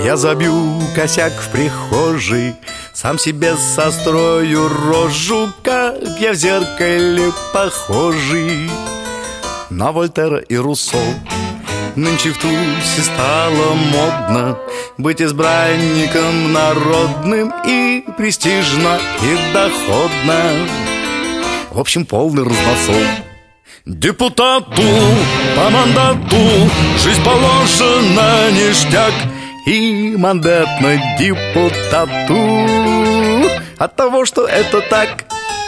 Я забью косяк в прихожей, сам себе сострою рожу, как я в зеркале похожий на Вольтера и Руссо. Нынче в Тусе стало модно быть избранником народным, и престижно, и доходно. В общем, полный разносол. Депутату по мандату жизнь положена ништяк, и мандат на депутату от того, что это так.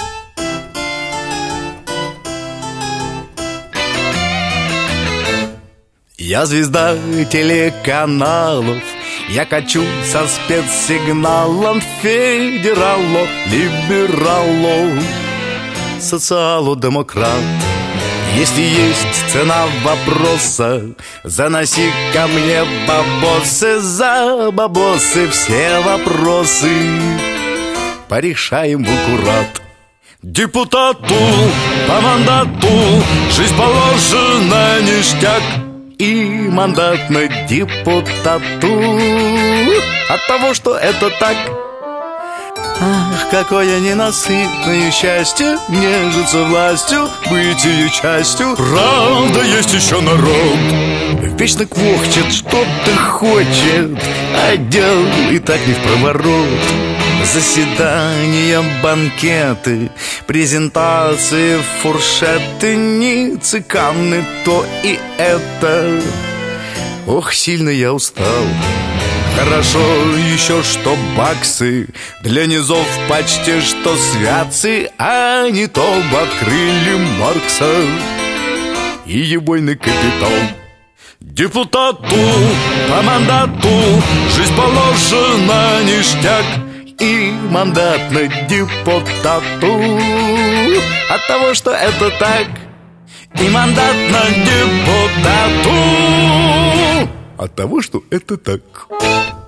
Я звезда телеканалов, я качу со спецсигналом федералов, либералов, социалу-демократ. Если есть цена вопроса, заноси ко мне бабосы, за бабосы все вопросы порешаем в аккурат. Депутату по мандату жизнь положена ништяк, и мандат на депутату от того, что это так. Ах, какое ненасытное счастье нежиться властью, быть ее частью. Правда, есть еще народ, вечно квохчет, что-то хочет, а дел и так не впроворот. Заседания, банкеты, презентации, фуршеты, ницы, канны, то и это. Ох, сильно я устал. Хорошо еще, что баксы для низов почти что святцы, а не то бы открыли Маркса и ебойный капитал. Депутату по мандату жизнь положена ништяк, и мандат на депутату от того, что это так. И мандат на депутату от того, что это так.